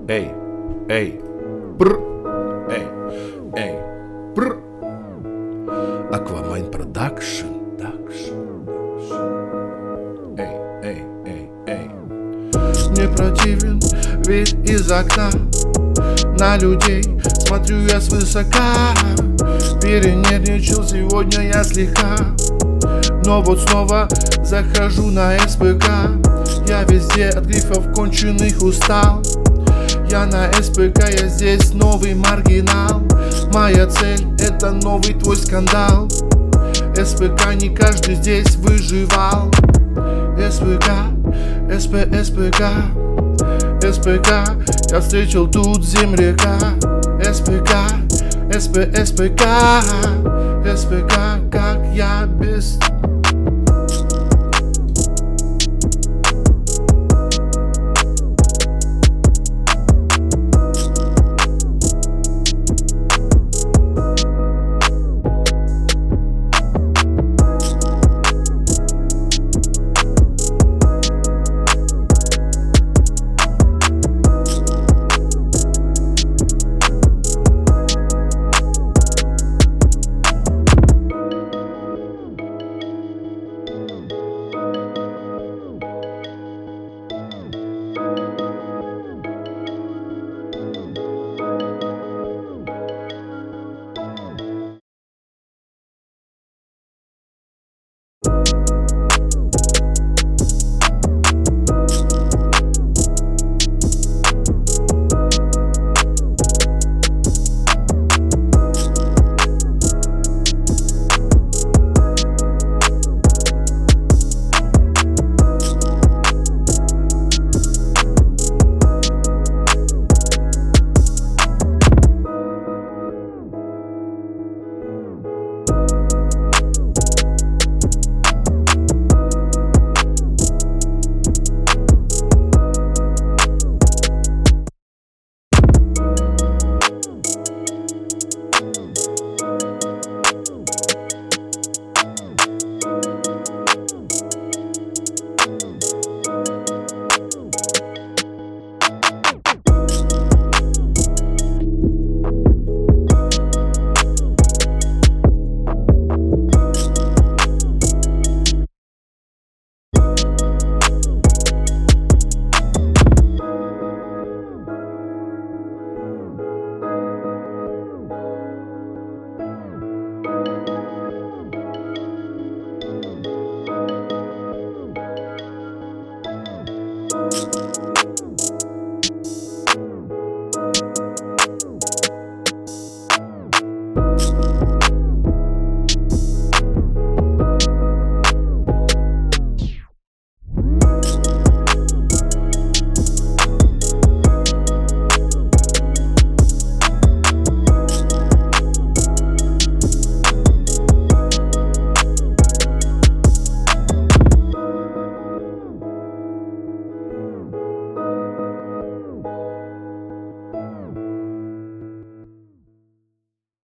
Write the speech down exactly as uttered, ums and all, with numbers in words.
эй, эй, бр, эй, эй, бр. Aquamine Production. Эй, эй, эй, эй. Мне противен вид из окна, на людей смотрю я свысока. Перенервничал сегодня я слегка, но вот снова захожу на эс пэ ка. Я везде от грифов конченых устал. Я на эс пэ ка, я здесь новый маргинал. Моя цель — это новый твой скандал. эс пэ ка не каждый здесь выживал. эс пэ ка, эс пэ, эс пэ ка, эс пэ ка, я встретил тут земляка. эс пэ ка, эс пэ, эс пэ ка, эс пэ ка, как я без